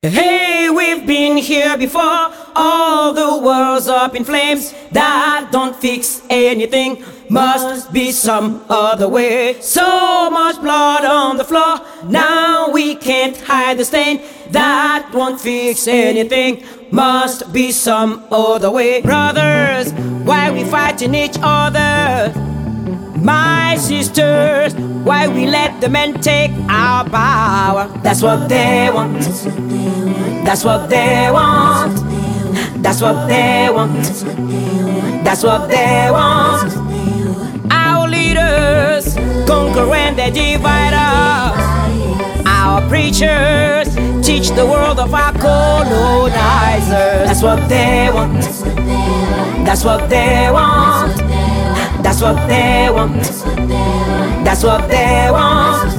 Hey, we've been here before. All the world's up in flames. That don't fix anything. Must be some other way. So much blood on the floor. Now we can't hide the stain. That won't fix anything. Must be some other way. Brothers, why we fighting each other? My sisters, why we let the men take our power? That's what they want. That's what they want. That's what they want. That's what they want. Our leaders conquer and they divide us. Our preachers teach the world of our colonizers. That's what they want. That's what they want. That's what they want. That's what they want.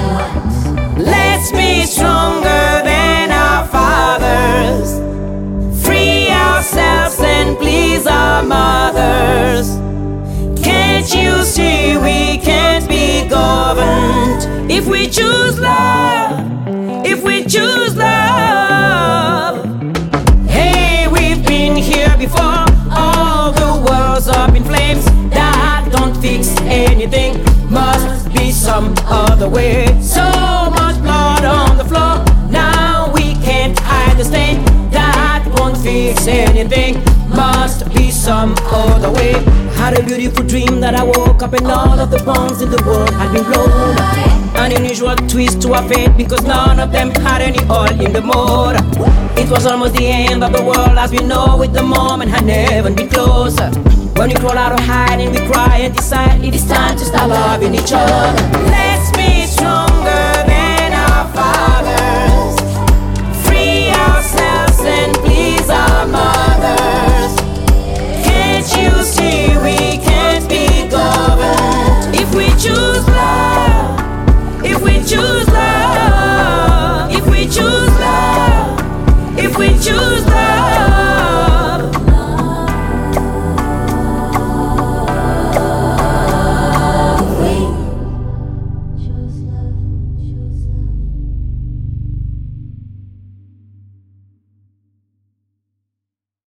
Let's be stronger than our fathers. Free ourselves and please our mothers. Can't you see we can't be governed if we choose love? If we choose love. Hey, we've been here before. All the world's up in flames. That don't fix anything. Must be some other way. So much blood on the floor. Now we can't hide the stain. That won't fix anything. Must be some other way. Had a beautiful dream that I woke up and all of the bombs in the world had been blown up. An unusual twist to our fate because none of them had any oil in the motor. It was almost the end of the world as we know it. The moment had never been closer. When we crawl out of hiding, we cry and decide it is time to start loving each other. Let's be stronger than our fathers. Free ourselves and please our mothers. Can't you see we can't be governed if we choose love? If we choose love. If we choose love. If we choose